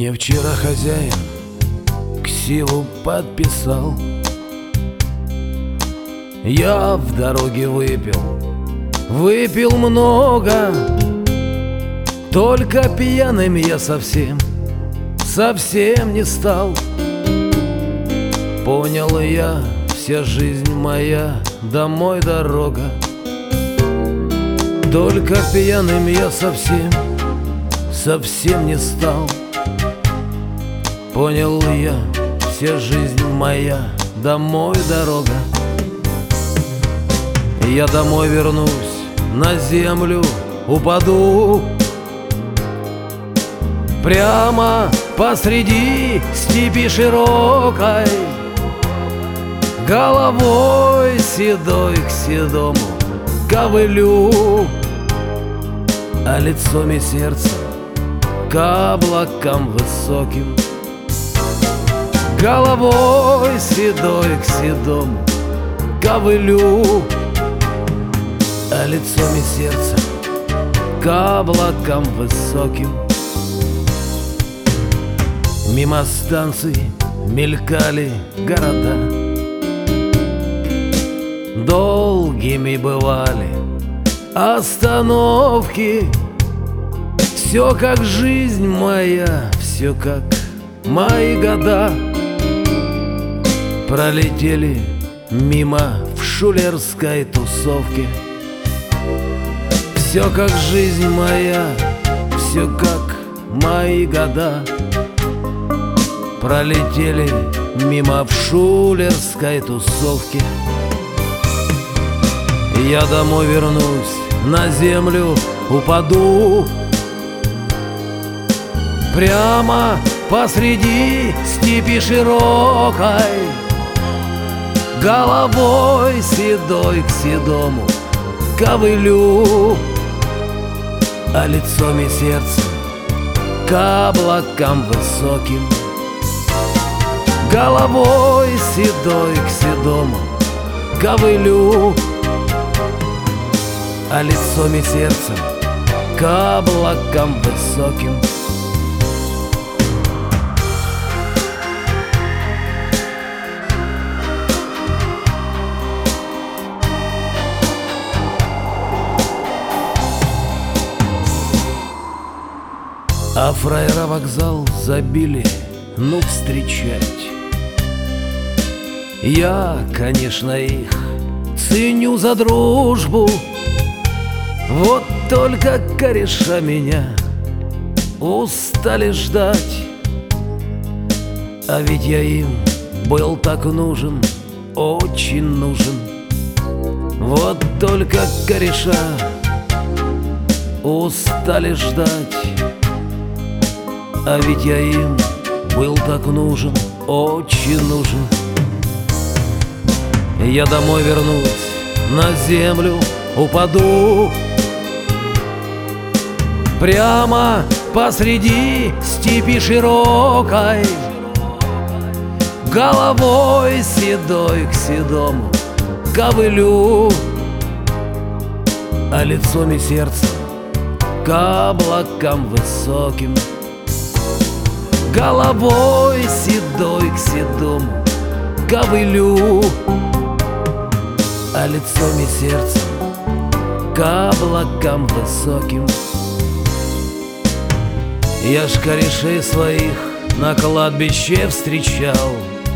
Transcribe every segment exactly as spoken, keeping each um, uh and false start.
Мне вчера хозяин ксиву подписал. Я в дороге выпил, выпил много, только пьяным я совсем, совсем не стал. Понял я, вся жизнь моя домой дорога, только пьяным я совсем, совсем не стал. Понял я, вся жизнь моя домой дорога. Я домой вернусь, на землю упаду, прямо посреди степи широкой, головой седой к седому ковылю, а лицом и сердцем к облакам высоким. Головой седой к седому ковылю, а лицом и сердцем к облакам высоким. Мимо станций мелькали города, долгими бывали остановки. Все как жизнь моя, все как мои года пролетели мимо в шулерской тусовке. Все как жизнь моя, все как мои года пролетели мимо в шулерской тусовке. Я домой вернусь, на землю упаду, прямо посреди степи широкой, головой седой к седому ковылю, а лицом и сердцем к облакам высоким. Головой седой к седому ковылю, а лицом и сердцем к облакам высоким. А фраера вокзал забили, ну, встречать. Я, конечно, их ценю за дружбу, вот только кореша меня устали ждать. А ведь я им был так нужен, очень нужен. Вот только кореша устали ждать. А ведь я им был так нужен, очень нужен. Я домой вернусь, на землю упаду, прямо посреди степи широкой, головой седой к седому ковылю, а лицом и сердцем к облакам высоким. Головой седой к седому ковылю, а лицом и сердцем к облакам высоким. Я ж корешей своих на кладбище встречал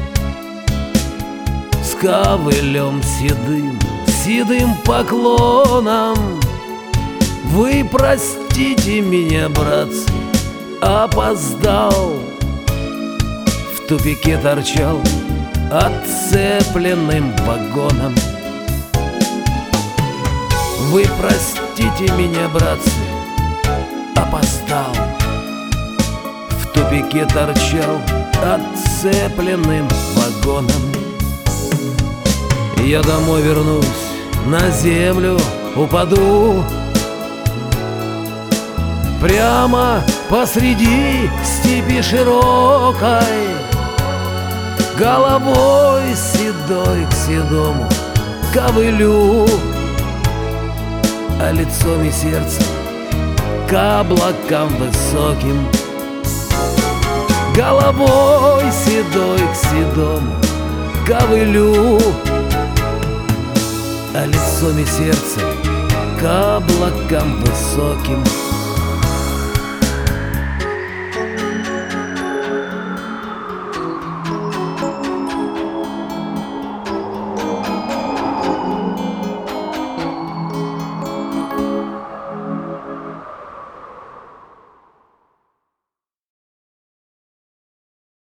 с ковылем седым, седым поклоном. Вы простите меня, братцы, опоздал, в тупике торчал отцепленным вагоном. Вы простите меня, братцы, опоздал, в тупике торчал отцепленным вагоном. Я домой вернусь, на землю упаду, прямо посреди степи широкой, головой седой к седому ковылю, а лицом и сердцем к облакам высоким. головой седой к седому ковылю, а лицом и сердцем к облакам высоким